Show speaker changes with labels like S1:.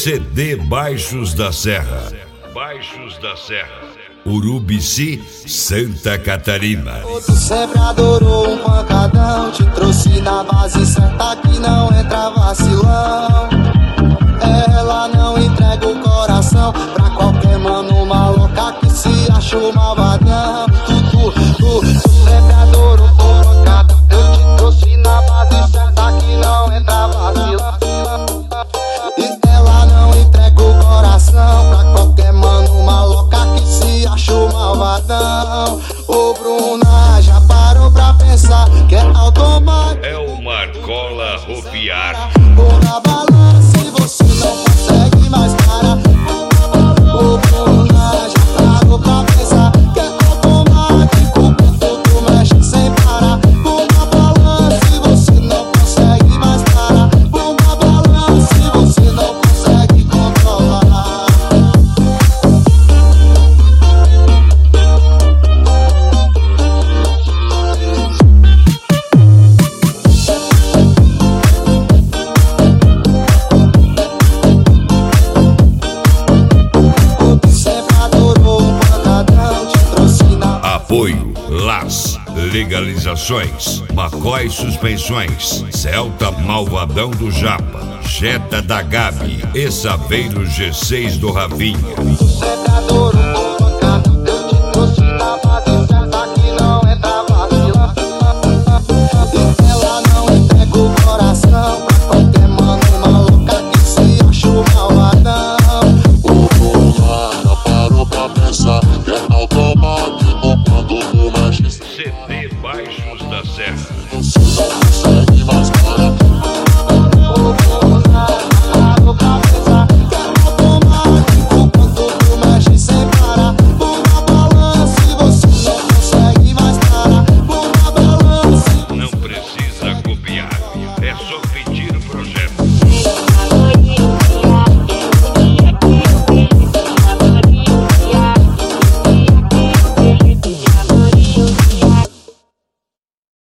S1: CD Baixos da Serra. Baixos da Serra. Urubici, Santa Catarina.
S2: Tu sempre adorou um pancadão, te trouxe na base certa que não entra vacilão. Ela não entrega o coração pra qualquer mano maloca que se acha o malvadão. Tu sempre adorou um pancadão, eu te trouxe na base certa que não entra vacilão. E ela não entrega o coração pra qualquer mano maloca que se acha o malvadão. Ô Bruna, já parou pra pensar que é automático?
S1: É o Marcola Ropiar.
S2: Ou na balança e você não consegue mais parar. Ô Bruna, já parou pra pensar que é automático? Tu mexe sem parar. Ou na balança e você não consegue mais parar. Ou na balança e você não consegue controlar.
S1: Apoio Las Legalizações, Macói Suspensões, Celta Malvadão do Japa, Jetta da Gabi e Saveiro G6 do Ravinha.
S2: Tu sempre adorou um pancadão, eu te trouxe na base certa que não entra vacilão. E ela não entrega o coração pra qualquer mano maluca que se acha o malvadão.
S3: O Bruna já parou pra pensar que é automático quando tu mexe.
S1: CD Baixos da Serra.